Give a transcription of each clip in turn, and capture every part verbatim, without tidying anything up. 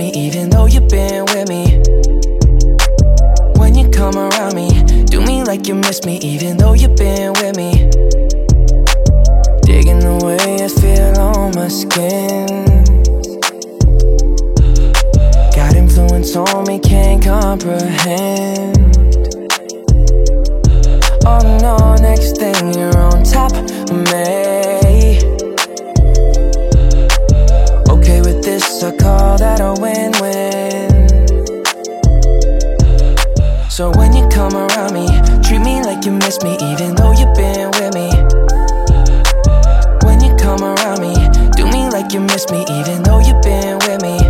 me even though you've been with me. When you come around me, do me like you miss me even though you've been with me. Digging the way I feel on my skin. Got influence on me, can't comprehend. Oh no, next thing you're on top of me. Okay with this, I call that a win-win. So when you come around me, treat me like you miss me even though you've been with me. When you come around me, do me like you miss me even though you've been with me.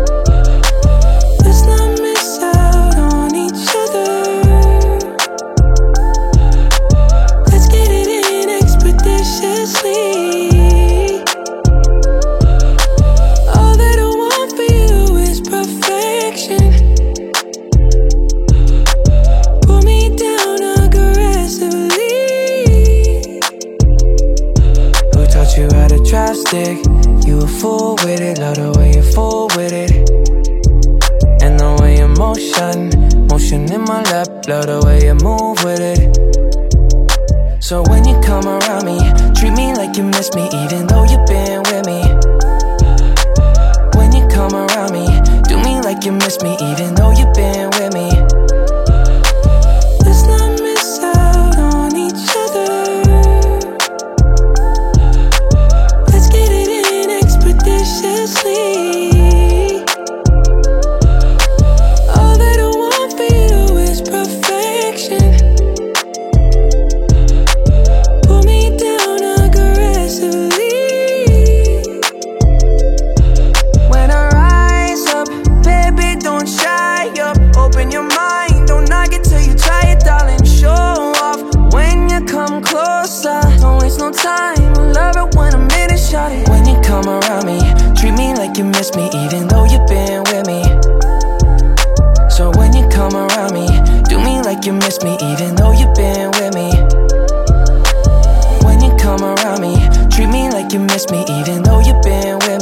Let's not miss out on each other. Let's get it in expeditiously. All that I want for you is perfection. Pull me down aggressively. Who taught you how to drive stick? You a fool with it, love the way you fool with it. And the way you motion, motion in my lap, love the way you move with it. So when you come around me, treat me like you miss me even though you've been with me. When you come around me, do me like you miss me even though you've been with me. Let's not miss out on each other. Let's get it in expeditiously. All that I want for you is perfection. Pull me down aggressively. When I rise up, baby, don't shy up. Open your mind, don't knock it till you try it, darling. Show off when you come closer. Don't waste no time, I love it when I'm in it, shawty. When you come around me, treat me like you miss me even though you've been with me. So when you come around me, do me like you miss me even though you've been with me. When you come around me, treat me like you miss me even though you've been with me.